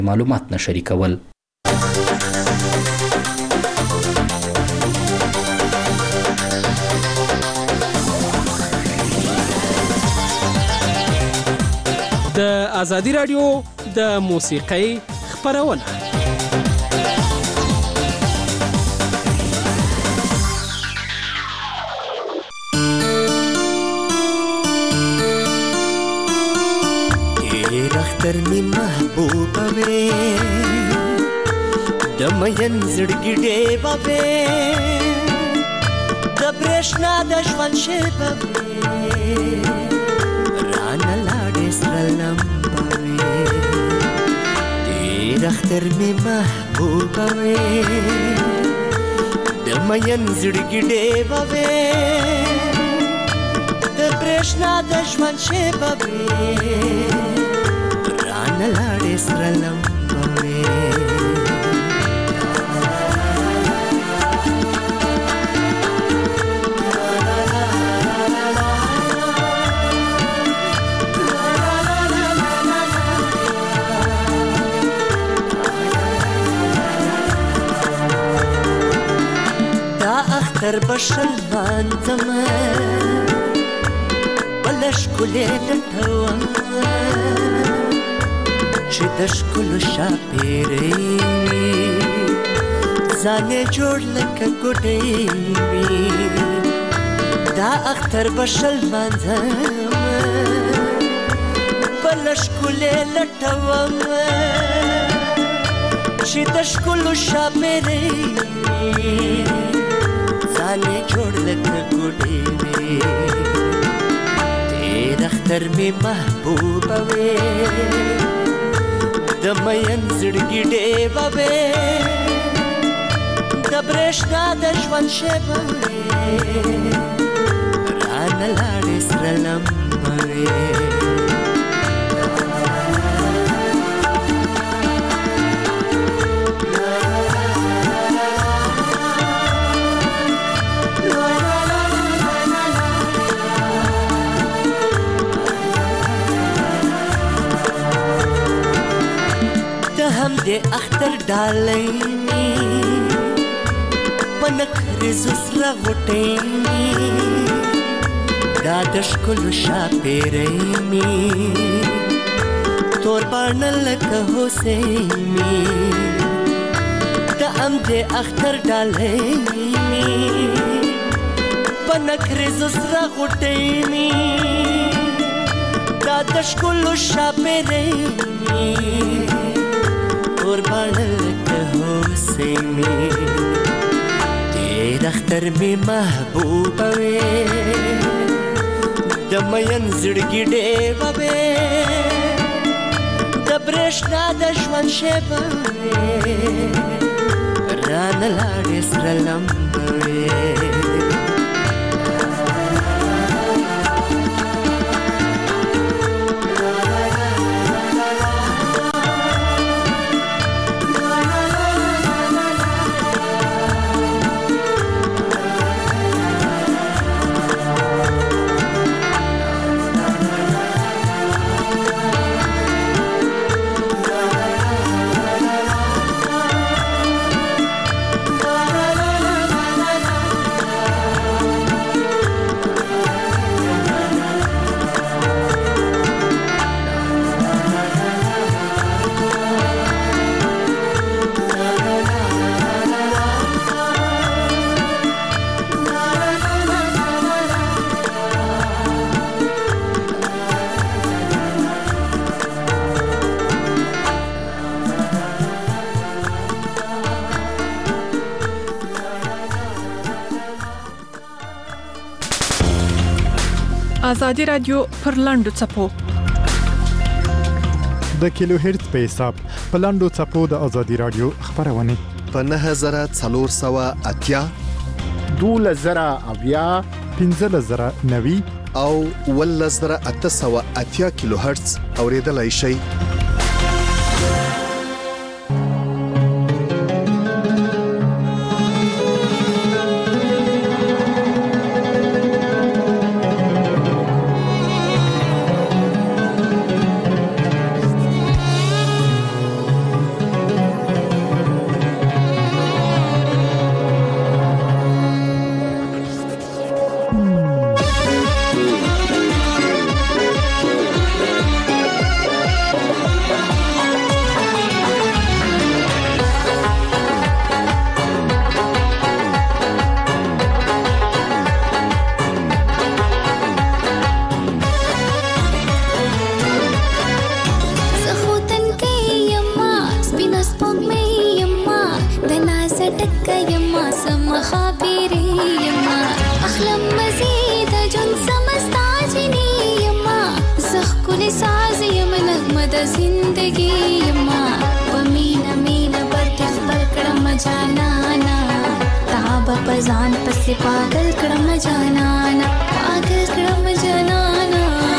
معلومات نه شریکول. د ازادي رادیو د موسیقۍ خپرونه. ډېر اختر می محبوبه وې د مین زړګي ډېوه وې د برېښنا د ژوند شېبه وې رانه لاړې سره لمبه وې ډېر اختر می محبوبه وې د مین زړګي ډېوه وې د برېښنا د ژوند شېبه وې رانه لاړې سره لمبه وې دا اختر بشل باندم بله ښکلې لټوم چې د ښکلو شاپېرۍ وي ځان یې جوړ لکه ګوډۍ وي دا اختر به شل لمانځم بله ښکلې لټوم چې د ښکلو شاپېرۍ وي ځان یې جوړ لکه ګوډۍ وي ډېر اختر مې محبوبه وې د مین زړګي ډېوه وې د برېښنا د ژوند شېبه وې رانه لاړې سره لمبه وې د اختر ډالۍ می په نکریزو سره غوټۍ می دا د ښکلو شاپېرۍ می تور باڼه لکه هوسۍ می د همدې اختر ډالۍ می په نکریزو سره غوټۍ می دا د ښکلو شاپېرۍ می قربانه لکه هوسۍ می ډېر اختر می محبوبه وې د مین زړګي ډېوه وې د برېښنا د ژوند شېبه وې رانه لاړې سره لمبه وې ازادي رادیو پر لاندو چپو د کیلو هرتز په حساب په لاندو چپو د ازادي رادیو خبرونه په 9480 12090 15090 او 11880 کیلو هرتز اوریدلای شئ. چټک یما سم خابيري یما اخلم مزید جن سمستا جنی یما زخ کل ساز یم نغمه د زندگی یما ومینا مینا بد خپل کړم جانانا تاب پزان پس پاگل کړم جانانا پاگل کړم جانانا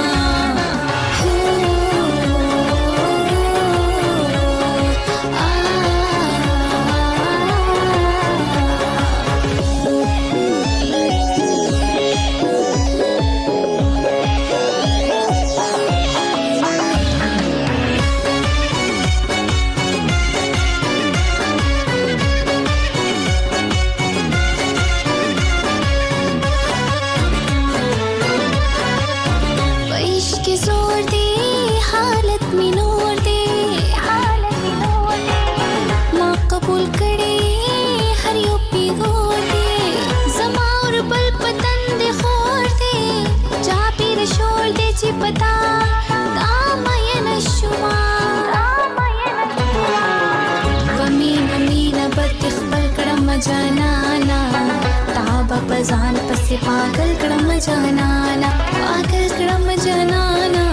جانانا تابا پزان پس پاگل کړم جانانا پاگل کړم جانانا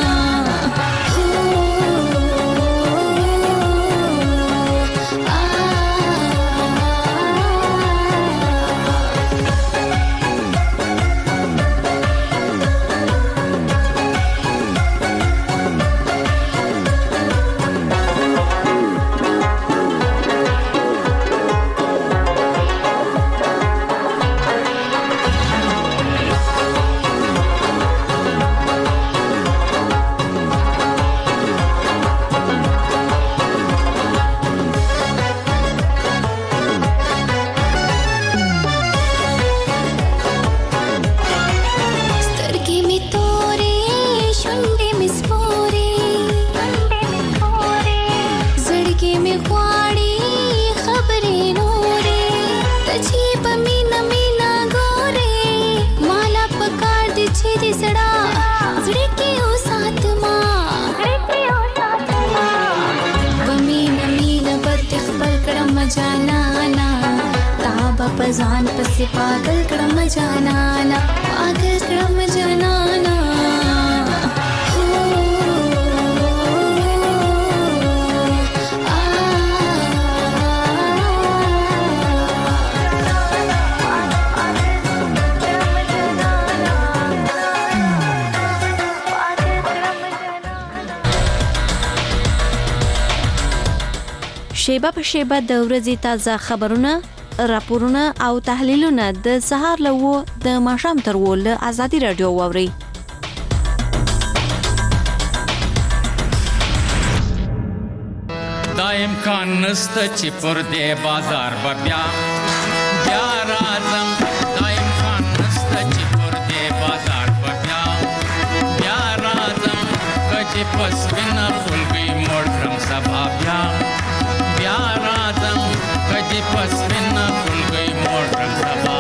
پزان پس پاگل کړم جانانا پاگل کړم جانانا شیبه په شیبه د ورځې تازه خبرونه راپورونه او تحلیلونه د سهار له د ماښام تر له ازادي رادیو واوري. دا امکان نسته چې پر دې بازار به بیا راځم. دا امکان نسته چې پر دې بازار به بیا راځم. که چې په سپینه خولګۍ موړ کړم سبا بیا راځم. که چې په سپینه خولګۍ موړ کړم سبا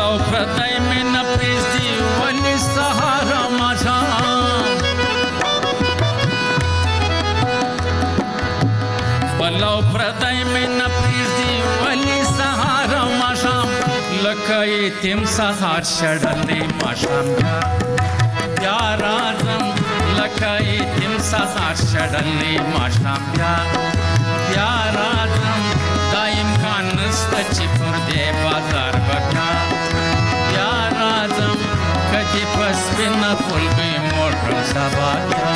پلو پردی می نپریزدی ولی سهار ماښام پلو پردی می نپریزدی ولی سهار ماښام لکه یتیم سهار شړلی ماښام بیا راځم لکه یتیم سهار شړلی ماښام بیا راځم دا امکان نسته چې پر دې بازار به بیا راځم که دې په سپینه خولګۍ موړ کړم سبا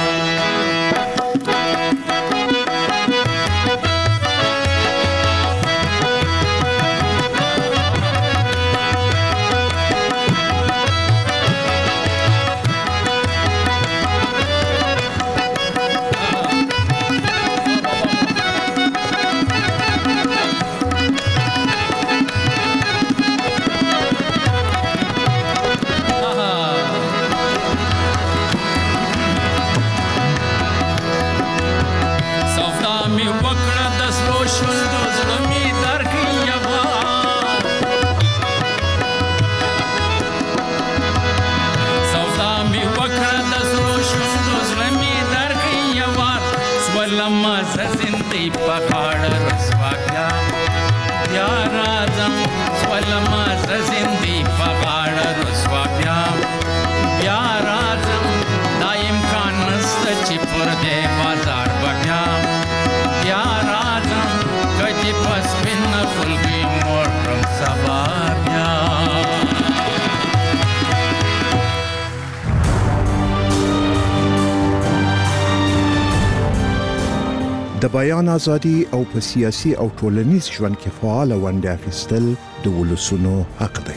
د بیان ازادي او په سیاسي او ټولنیز ژوند کې فعال ونډه اخیستل د ولسونو حق دی.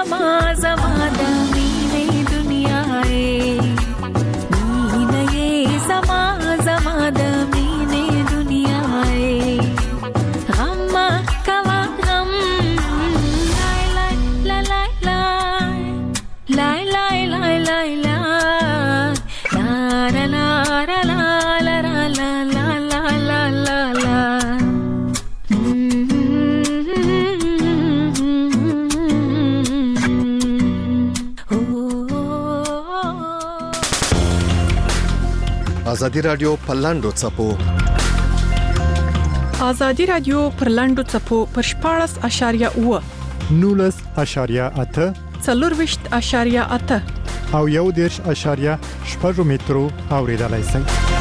زما زما د مینې دنیا مینې زما زما د مینې دنیا غم کوا غم لای لای لای لای لای لای لای لا لا لا لا لا لا لا لا لا لا لا ازادي رادیو په لاندو چپو ازادي رادیو پر لاندو چپو پر 14.8 19.8 40.8 او 1.8 مترو اوریدلای شئ.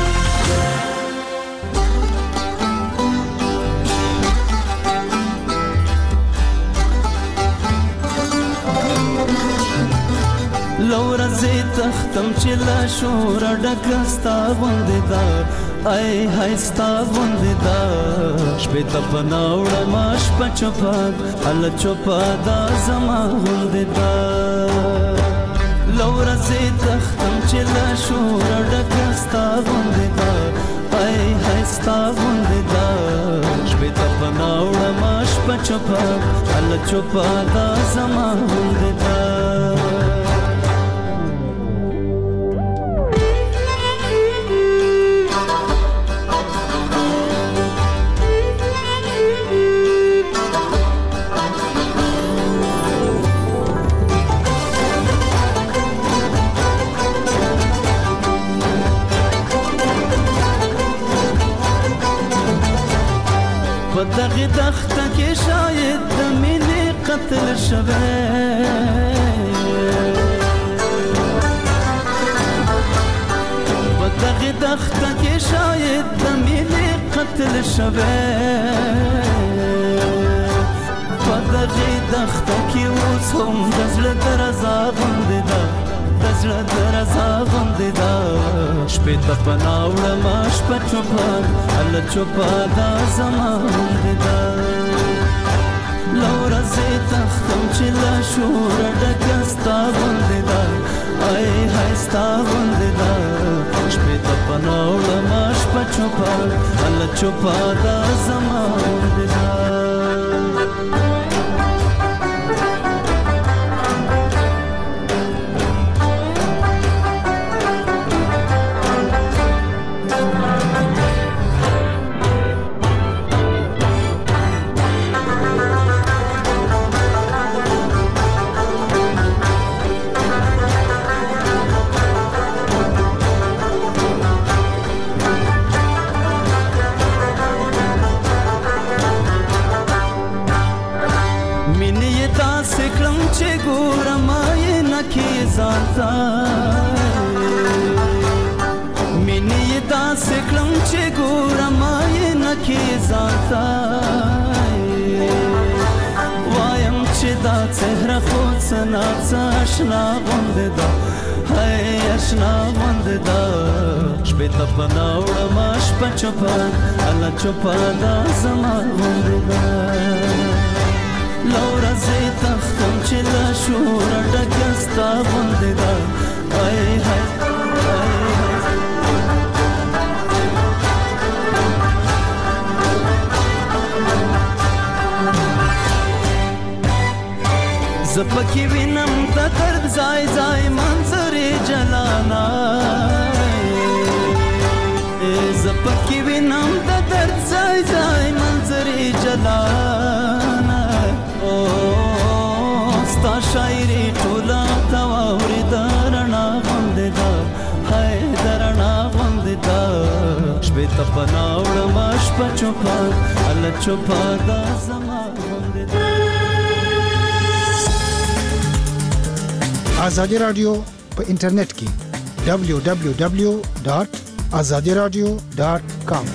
لورا زی تختم چې لا شور ډکستا باندې دا ای هايستا باندې دا شپې ته پناوړه ماش پچپاد ال چوپاد زما باندې دا لورا زی تختم چې لا شور ډکستا باندې دا ای هايستا باندې دا شپې ته پناوړه ماش پچپاد ال چوپاد زما باندې دا دغه دخته کې شاید د مینې قتل شوه په دغه دخته کې شاید د مینې قتل شوه په دغه دخته کې اوس هم د زړه درزا غوندې ده د زړه درزا غوندې ده شپې ته پناوړه ما شپه چوپان هله چوپه دا زما غوندې ده لورا زه تختم چې له شوره ډکه ستا غوندې ده ای های ستا غوندې ده شپې ته پناوړه ما شپه چوپان هله چوپه دا زما غوندې ده مینې داسې کړم چې ګورم یې نه کې ځانته وایم چې دا څهره خو څه ناڅه اشنا غوندې ده هی اشنا غوندې ده شپې ته پناوړم شپه چوپه هله چوپه دا زما غوندې ده لورا زه تختم چې له شوره ډکه ستا غوندې ده ای های زپکی وینم د درد ځای ځای منظرې جلانا زپکی وینم د درد ځای ځای منظرې جلانا او ستا شاعري ټوله تواورې درنا غوندې ده هی درنا غوندې ده شپې ته پناوړم شپه چوپه هله چوپه دا زما غوندې ده آزادی رادیو په انټرنیټ کې www.azadiradio.com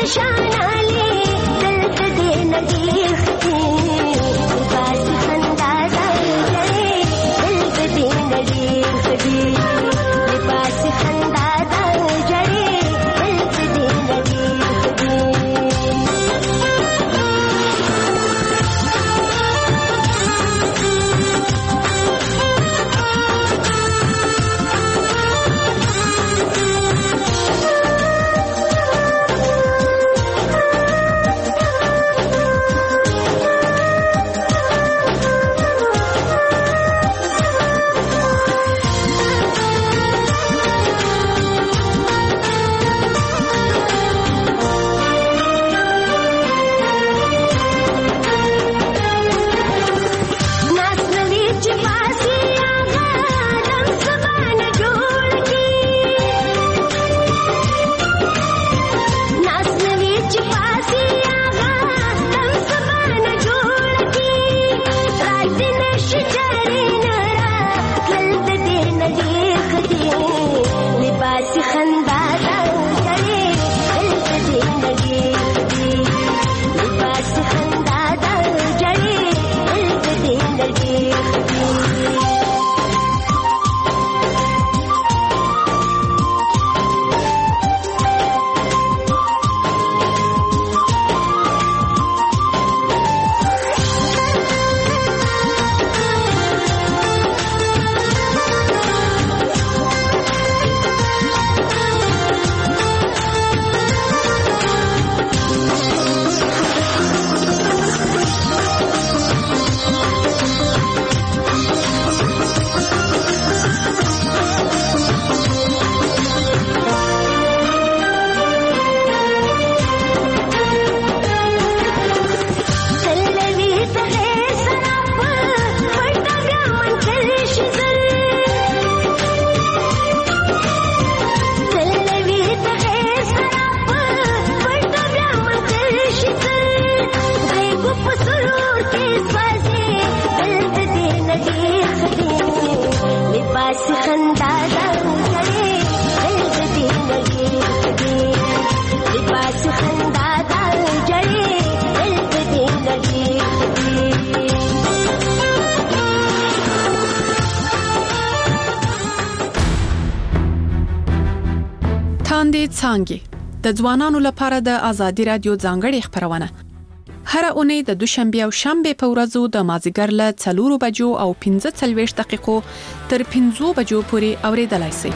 تاندې څانګې د ځوانانو لپاره د ازادي رادیو ځانګړي خبرونه هر اونۍ د دوشنبه او شنبه په ورځو د مازیګر له 4 بجو او 15 دقیقو تر 5 بجو پورې اوریدلای شئ.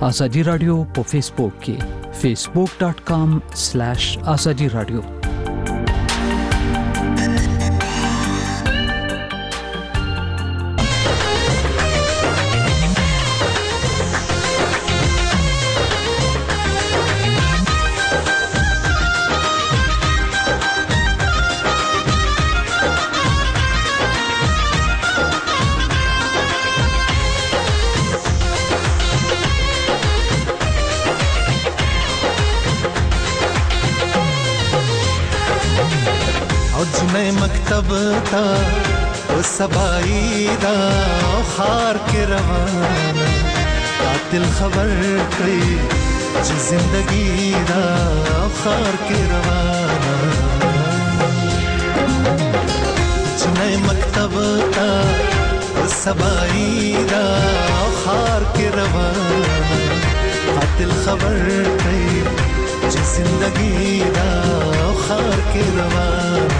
ازادي رادیو په فیسبوک کې facebook.com/azadi radio مکتب تا او سبائی دا خار کے روانہ قاتل خبر کئی جو زندگی دا خار کے روانہ جنہیں مکتب تا او سبائی دا خار کے روانہ قاتل خبر کئی جو زندگی دا خار کے روانہ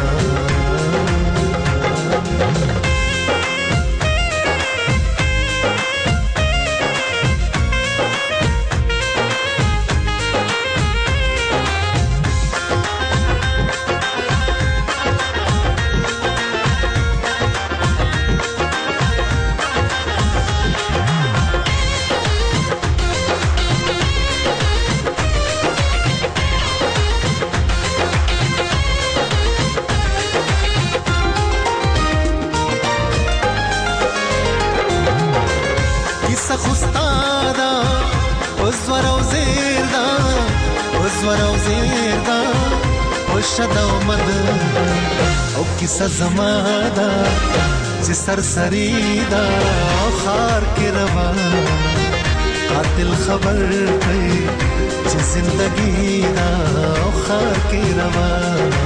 किसा जमादा जे सरसरीदा खार के रवाना कातिल खबर कई जे जिंदगी दा खार के रवाना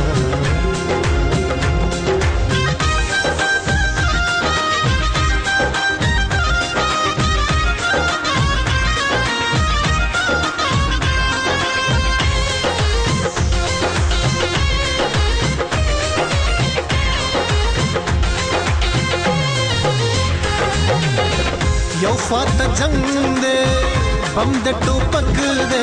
फात जंग दे बम दे टोपक दे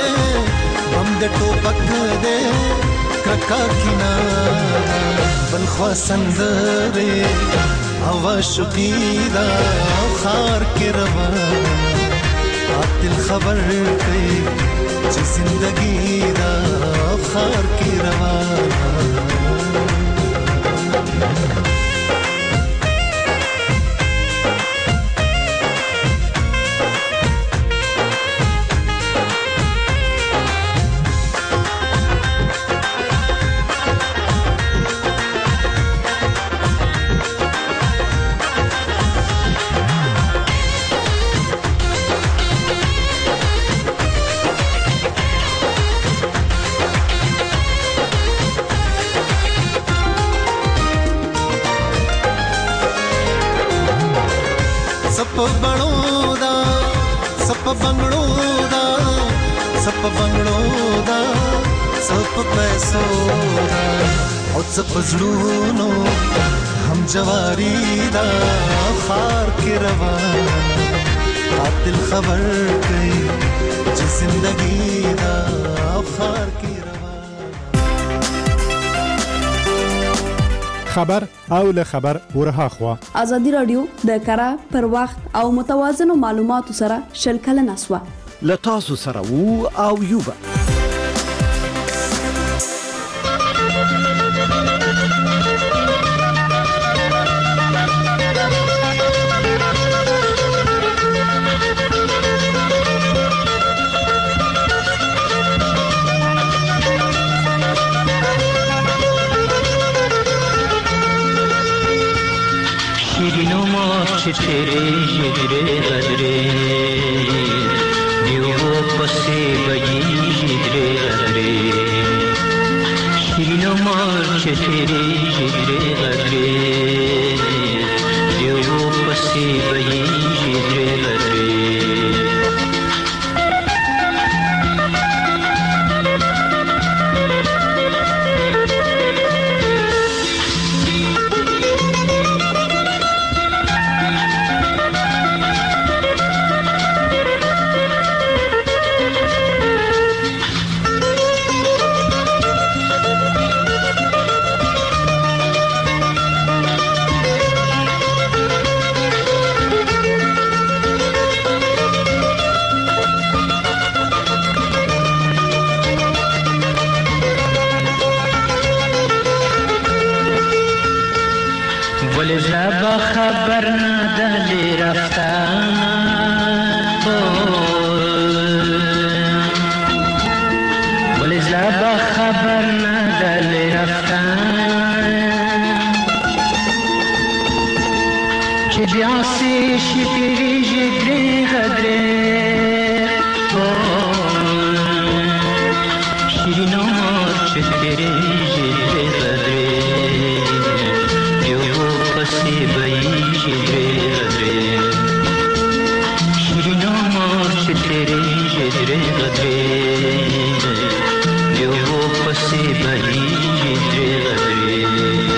क्रका किनारा बलख्वा संदरे हवा शुकीदा खार के रवाना कातिल खबर कई जो जिंदगी दा खार के रवाना पजलूनो हम जवारी दा खार के रवाना कातिल खबर कई जो जिंदगी दा खार के रवाना خبر او له خبر ورها خوا ازادي رادیو د کره پر وخت او متوازن معلوماتو سره شلکل نسوا لتاسو سره وو او یوبا तेरे हिजरे गजरे दियो पसे बजी हिजरे गजरे शिनो मार्च तेरे हिजरे गजरे दियो पसे बजी हिजरे गजरे ولی زبا خبر نداری رفتن ولی زبا خبر نداری رفتن که بیاسی شیری جگری غدره شیرین آمار چه تیری جگری غدره پسی بایی جدره غدره شیرین آمار چه تیری جدره غدره یو پسی بایی جدره غدره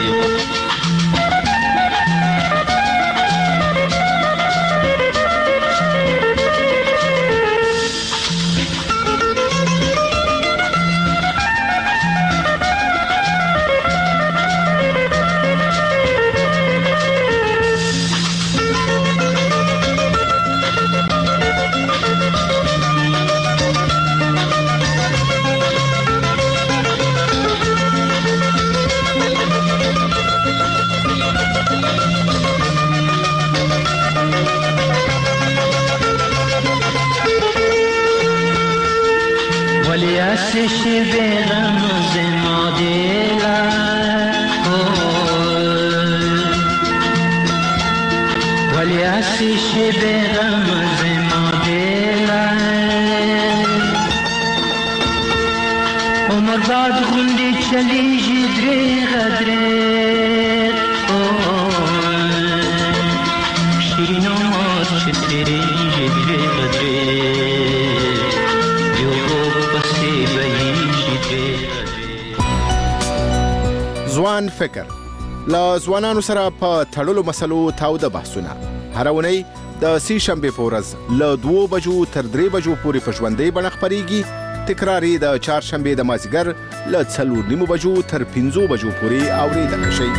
ځوان فکر له ځوانانو سره په تړلو مسلو تاوده بحثونه هره اونۍ د سې شنبې په ورځ له 2 بجو تر 3 بجو پورې په ژوندۍ بڼه خپرېږي. تکرار یې د چهارشنبې د مازدیګر له 4:30 بجو تر 5 بجو پورې اورېدلی شئ.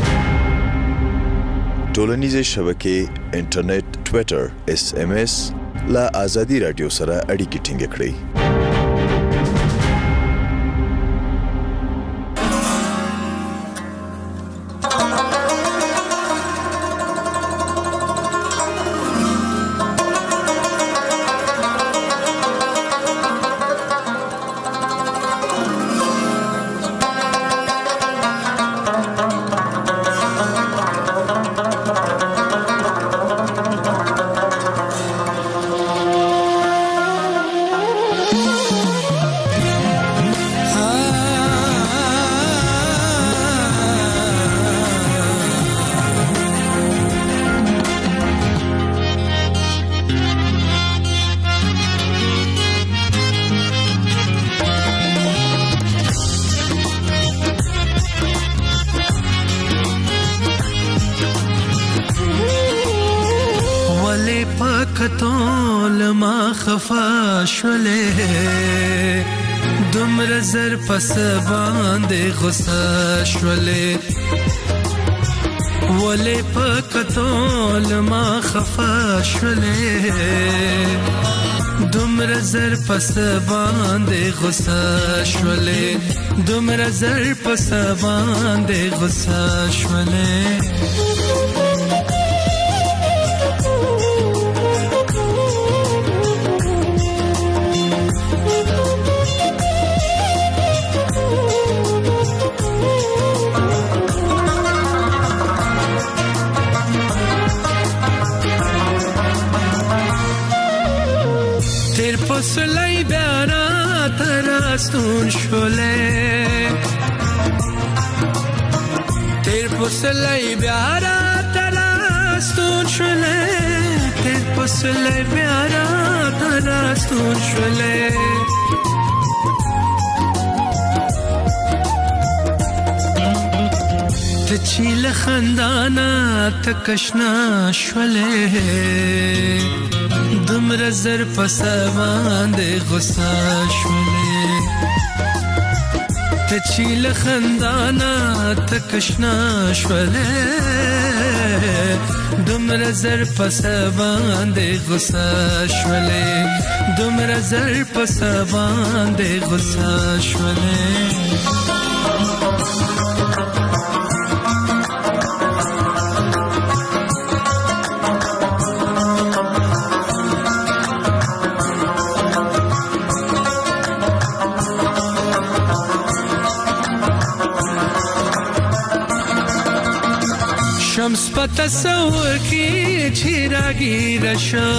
ټولنیزې شبکې، انټرنیټ، ټویټر، SMS، لا ازادي رادیو سره اړیکې ټینګ کړئ. دومره زر پس باندې غصه شولې ولې په کتول ما خفه شولې دومره زر پس باندې غصه شولې دومره زر پس باندې غصه شولې سلای بیارا تراستون شله تیر پسلای بیارا تراستون شله تیر پسلای بیارا تراستون شله تچیل خندانا تکشنا شله دومره زر پس باندې غصه شولې ته چې له خندانه تکشنا شولې دومره زر پس باندې غصه شولې دومره زر پس باندې غصه شولې شمس په تصور کې چراغی رشا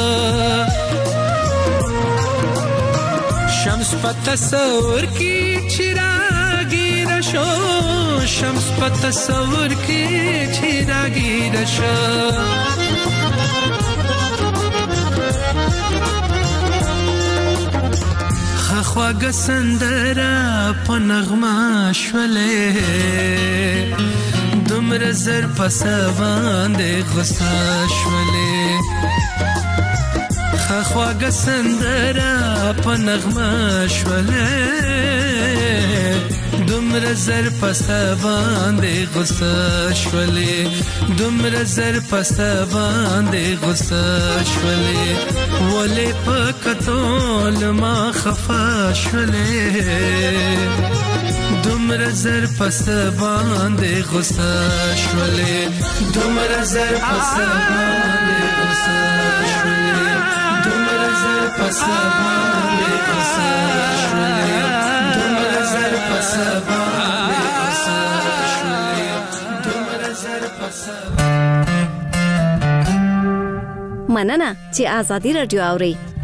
شمس په تصور کې چراغی رشا شمس په تصور کې چراغی رشا خواږه سندره په نغمه شولې دومره زر پس باندې غصه شولې خواږه سندره په نغمه شولې دومره زر پس باندې غصه شولې دومره زر پس باندې غصه شولې ولې په کتول ما خفه شولې دومره زر پس باندې غصه شولې دومره زر پس باندې غصه شولې دومره زر پس باندې غصه شولې دومره زر پس باندې غصه شولې دومره زر پس مننه چې آزادي رادیو اوري